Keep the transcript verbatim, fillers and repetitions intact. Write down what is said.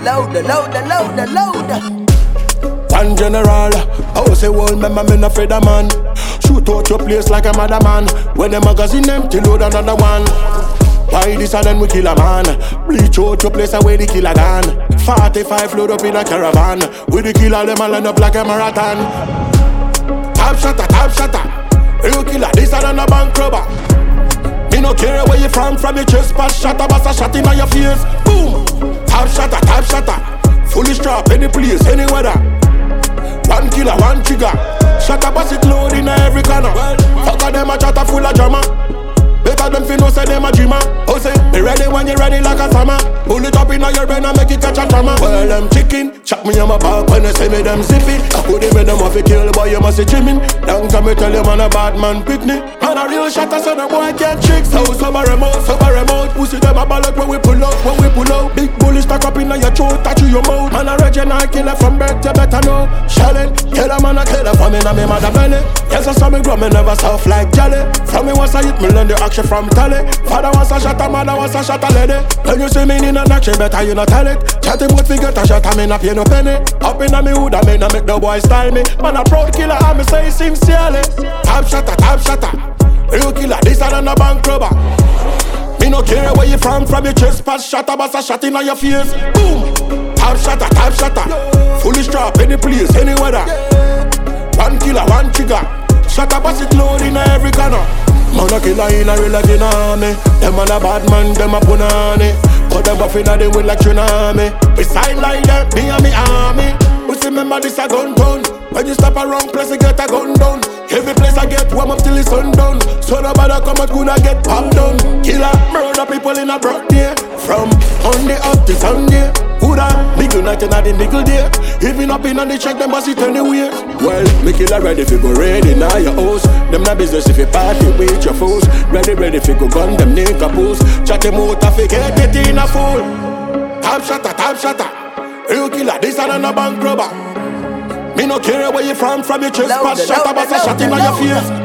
louder, louder, louder, louder. One general, I was a whole member, me not afraid of man. Shoot out your place like a madman. When the magazine empty, load another one. Why this and then we kill a man? Bleach out your place away the killer gun. forty-five load up in a caravan. With the killer them all line up like a marathon. Top shotter, top shotter. Real killer, this and then a bank robber. Me no care where you from, from your chest pass shatter, bust a shot in your face. Boom! Top shotter, top shotter. Fully strap, any place, any weather. One killer, one trigger. Shot a bust it load in every corner. Fuck a them a chatter full of drama. Better them fi know say them a dreamer. Oh say, be ready when you ready like a summer. Pull it up in your brain and make it catch a trauma. Well them chicken, chop me on my back when they say me them zippy. I put him in them off a kill boy you must see trimming. Long time me tell you man a bad man picnic. Man a real shot so the boy can't trick. So summer remote, summer remote. Pussy them a ballot when we pull out, when we pull out. Big bully stack up in your throat, touch your mouth. Man a regional killer from birth, you better know. Shelling, kill a man a killer for me na me mother belly. Yes I saw me grow me never soft like jelly. From me once I hit me learn the action from telly. Father wants a shot a mother wants a shot a lady. When you see me in an action better you not tell it. Chatting about fi get a shot I me not pay no penny. Up in a me hood I me not make no boy style me. Man a proud killer I me say sincerely. Top shotter, top shotter. Real killer this and a bank robber. Me no care where you from, from your chest pass shot a bust a shot in your face. Boom! Top shotter, top shotter. Fully strap, any place, any weather. One killer, one trigger. Shot a bust it load in every corner. Man a killer in a real life in army. Them man a bad man, them a punani. But them buff inna the wind like tsunami. Beside like them, me and me army. But remember this a gun town. When you stop a wrong place, you get a gun down. Every place I get warm up till it's sundown. So nobody come out gonna get popped down. Killer, murder people in a broad day. From Monday up to Sunday. Who'da, niggle night and the niggle day. Even up in on the check, them must it anyway. Well, me killer ready if you go ready now your house. Them not business if you party with your foes. Ready, ready if you go gun them nigga post. Chat them out if you get it in a fool. Top shotter, top shotter. Real killer, this and a bank robber. Me no care where you from, from your chest pass shot a bust a shot in your face.